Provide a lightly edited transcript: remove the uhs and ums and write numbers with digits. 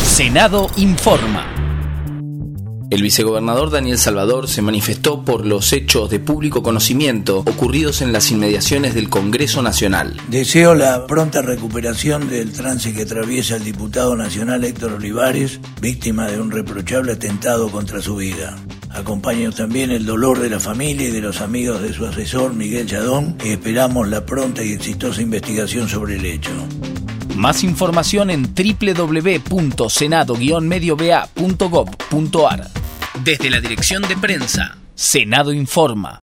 Senado informa. El vicegobernador Daniel Salvador se manifestó por los hechos de público conocimiento ocurridos en las inmediaciones del Congreso Nacional. Deseo la pronta recuperación del trance que atraviesa el diputado nacional Héctor Olivares, víctima de un reprochable atentado contra su vida. Acompaño también el dolor de la familia y de los amigos de su asesor Miguel Yadón, y esperamos la pronta y exitosa investigación sobre el hecho. Más información en www.senado-medioba.gov.ar. Desde la Dirección de Prensa, Senado informa.